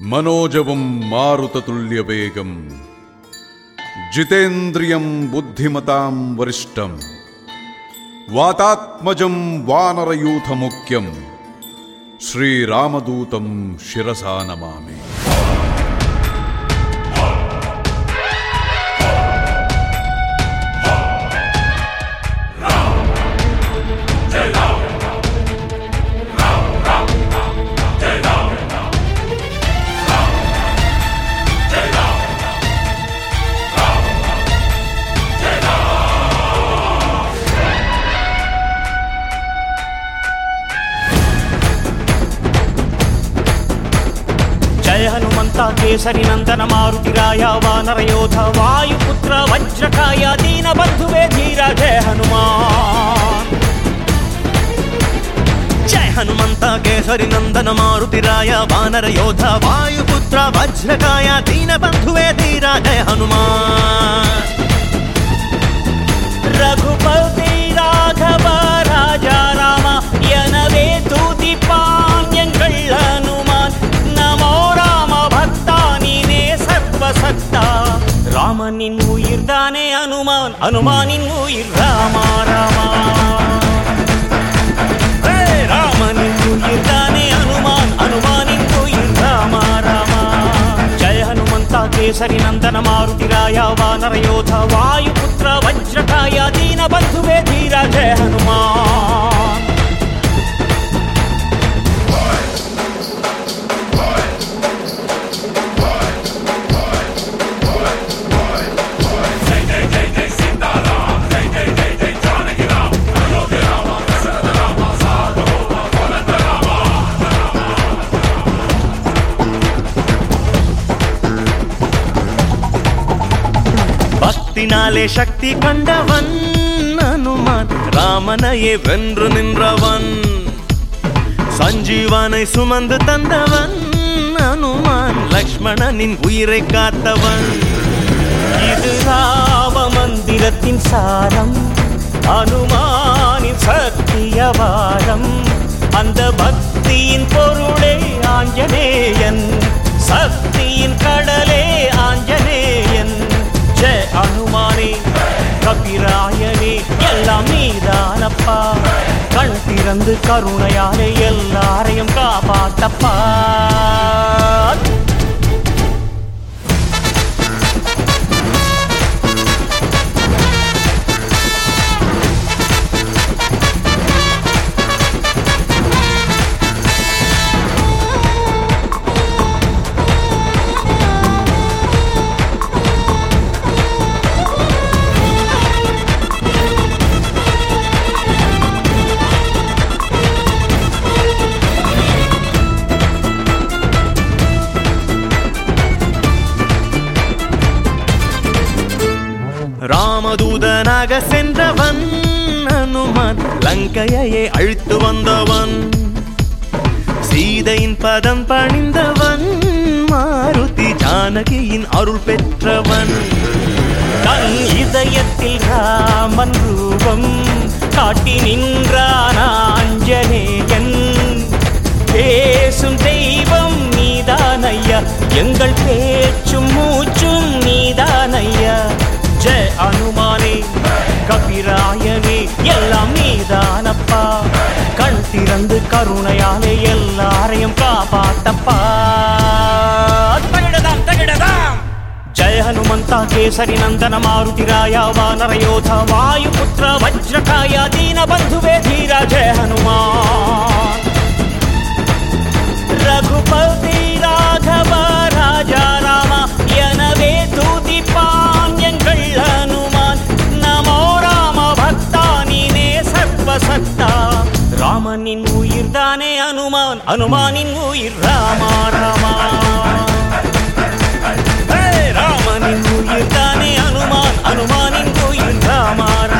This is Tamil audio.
मनोजवं मारुततुल्यवेगं जितेन्द्रियं बुद्धिमतां वरिष्ठं वातात्मजं वानरयूथमुख्यं श्रीरामदूतं शिरसा नमामि। जय हनुमंता केसरी नंदन मारुतिराय वानर योध वायुपुत्र वज्रकाय दीन बंधुवे धीरा जय हनुमान। जय हनुमंता केसरी नंदन मारुतिराय वानर योध वायुपुत्र वज्रकाय दीन बंधुवे धीरा जय हनुमान। रघुपति राघव राजा राम यनवे तूति पाण्यंगल हनुमान नमो சத்தா ராமனின் உயிர் தானே அனுமான், அனுமானின் உயிர் ராமா ராமா. ராமனின் உயிர் தானே அனுமான், அனுமானின் உயிர் ராமா ராமா. ஜெய ஹனுமந்தா கேசரி நந்தன மாருதிராய வானர யோத வாயுபுத்திர வஜ்ரகாய தீன பந்துவே தீரா ஜெய ஹனுமான். பக்தினாலே சக்தி கண்டவன் அனுமான், ராமனையே வென்று நின்றவன். சஞ்சீவனை சுமந்து தந்தவன் அனுமான், லக்ஷ்மணனின் உயிரை காத்தவன். இது ராம மந்திரத்தின் சாரம், அனுமானின் சத்தியவாரம். அந்த பக்தியின் பொருளே ஆஞ்சநேயன், சக்தியின் கடலே ஆஞ்சநேயன். ஜெய அனுமானே கபிராயனே எல்லாம் நீதானப்பா, கண் திறந்து கருணையாலே எல்லாரையும் காப்பாத்தப்பா. ராமதூதனாக சென்றவன் அனுமான், லங்கையை அழித்து வந்தவன். சீதையின் பதம் பணிந்தவன் மாருதி, ஜானகியின் அருள் பெற்றவன். தன் இதயத்தில் ராமன் ரூபம் காட்டி நின்றான் ஆஞ்சநேயன். பேசும் தெய்வம் நீதானையா, எங்கள் பேச்சும் மூச்சும் நீதானையா. ஜெய அனுமானே கபிராயனே எல்லாம் நீதானப்பா, கண் திறந்து கருணையாலே எல்லாரையும் காப்பாத்தப்பா. தகிடதாம் தகிடதாம். ஜெய ஹனுமந்தா கேசரி நந்தன மாருதிராய வானர யோத வாயுபுத்திர வஜ்ரகாய தீன பந்துவே தீரா ஜெய ஹனுமான். ரகுபதி ராகவ ராஜா ராம எனவே தூதி பாண்யங்கள் ஹனுமான். நமோ ராம பக்தா நீனே சர்வசக்தா. ராமனின் உயிர் தானே அனுமான், அனுமானின் உயிர் ராமா ராமா. ராமனின் உயிர் தானே அனுமான், அனுமானின் உயிர் ராமா.